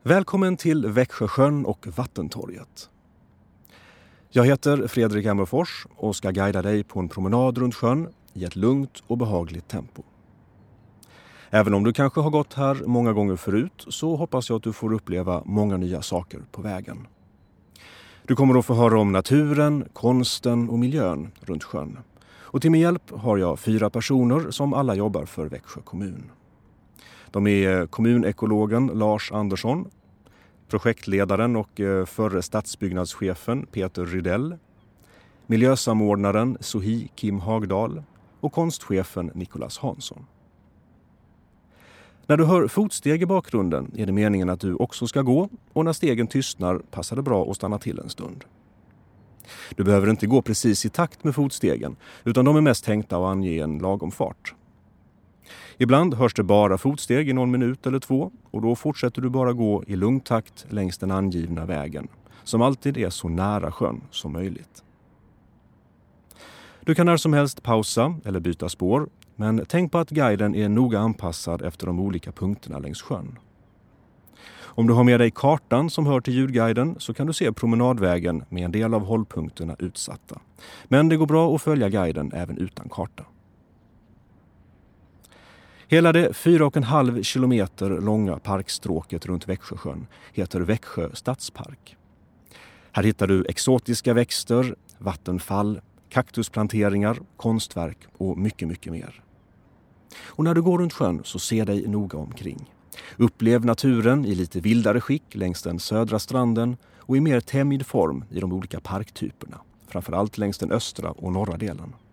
Välkommen till Växjösjön och Vattentorget. Jag heter Fredrik Ammerfors och ska guida dig på en promenad runt sjön i ett lugnt och behagligt tempo. Även om du kanske har gått här många gånger förut så hoppas jag att du får uppleva många nya saker på vägen. Du kommer att få höra om naturen, konsten och miljön runt sjön. Och till min hjälp har jag 4 personer som alla jobbar för Växjö kommun. De är kommunekologen Lars Andersson, projektledaren och förre stadsbyggnadschefen Peter Rydell, miljösamordnaren Sohi Kim Hagdal och konstchefen Nicolas Hansson. När du hör fotsteg i bakgrunden är det meningen att du också ska gå, och när stegen tystnar passar det bra att stanna till en stund. Du behöver inte gå precis i takt med fotstegen, utan de är mest tänkta att ange en lagom fart. Ibland hörs det bara fotsteg i någon minut eller 2, och då fortsätter du bara gå i lugn takt längs den angivna vägen, som alltid är så nära sjön som möjligt. Du kan när som helst pausa eller byta spår, men tänk på att guiden är noga anpassad efter de olika punkterna längs sjön. Om du har med dig kartan som hör till ljudguiden så kan du se promenadvägen med en del av hållpunkterna utsatta. Men det går bra att följa guiden även utan karta. Hela det 4,5 kilometer långa parkstråket runt Växjösjön heter Växjö stadspark. Här hittar du exotiska växter, vattenfall, kaktusplanteringar, konstverk och mycket, mycket mer. Och när du går runt sjön så se dig noga omkring. Upplev naturen i lite vildare skick längs den södra stranden och i mer tämjd form i de olika parktyperna, framförallt längs den östra och norra delen.